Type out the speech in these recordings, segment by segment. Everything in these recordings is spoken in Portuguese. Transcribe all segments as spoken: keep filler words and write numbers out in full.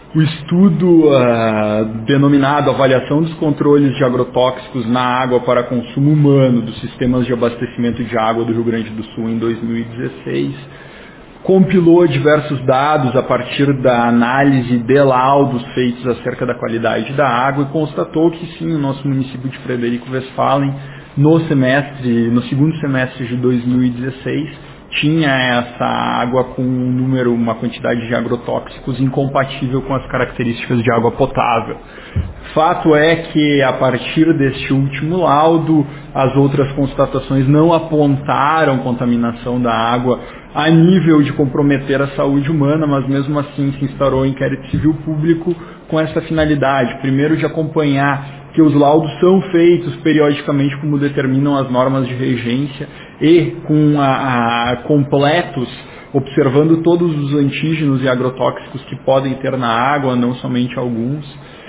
O estudo uh, denominado Avaliação dos Controles de Agrotóxicos na Água para Consumo Humano dos Sistemas de Abastecimento de Água do Rio Grande do Sul em dois mil e dezesseis, compilou diversos dados a partir da análise de laudos feitos acerca da qualidade da água e constatou que sim, o nosso município de Frederico Westphalen, no semestre, no segundo semestre de dois mil e dezesseis, tinha essa água com um número, uma quantidade de agrotóxicos incompatível com as características de água potável. Fato é que, a partir deste último laudo, as outras constatações não apontaram contaminação da água a nível de comprometer a saúde humana, mas mesmo assim se instaurou um inquérito civil público com essa finalidade. Primeiro, de acompanhar que os laudos são feitos periodicamente como determinam as normas de regência e com a, a, completos, observando todos os antígenos e agrotóxicos que podem ter na água, não somente alguns,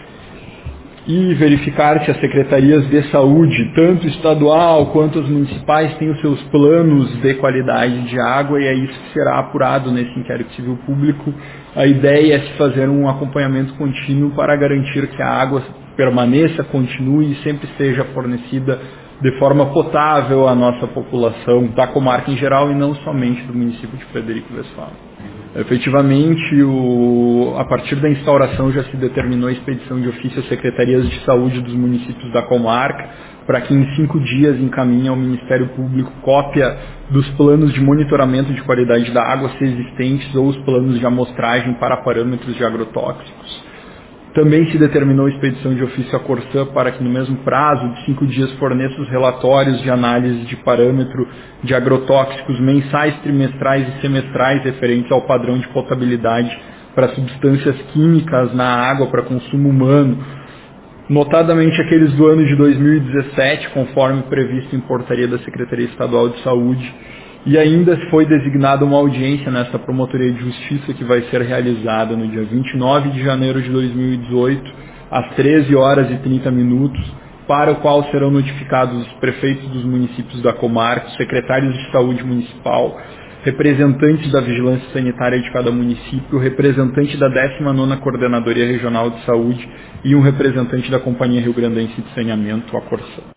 e verificar se as secretarias de saúde, tanto estadual quanto as municipais, têm os seus planos de qualidade de água, e é isso que será apurado nesse inquérito civil público. A ideia é se fazer um acompanhamento contínuo para garantir que a água permaneça, continue e sempre seja fornecida de forma potável à nossa população, da comarca em geral e não somente do município de Frederico Westphalen. Efetivamente, o, a partir da instauração já se determinou a expedição de ofício às secretarias de saúde dos municípios da comarca, para que em cinco dias encaminhe ao Ministério Público cópia dos planos de monitoramento de qualidade da água se existentes ou os planos de amostragem para parâmetros de agrotóxicos. Também se determinou a expedição de ofício à Corsã para que no mesmo prazo de cinco dias forneça os relatórios de análise de parâmetro de agrotóxicos mensais, trimestrais e semestrais referentes ao padrão de potabilidade para substâncias químicas na água para consumo humano, notadamente aqueles do ano de dois mil e dezessete, conforme previsto em portaria da Secretaria Estadual de Saúde. E ainda foi designada uma audiência nesta Promotoria de Justiça que vai ser realizada no dia vinte e nove de janeiro de dois mil e dezoito, às treze horas e trinta minutos, para o qual serão notificados os prefeitos dos municípios da comarca, os secretários de saúde municipal, representantes da vigilância sanitária de cada município, representante da décima nona Coordenadoria Regional de Saúde e um representante da Companhia Rio Grandense de Saneamento, a Corsã.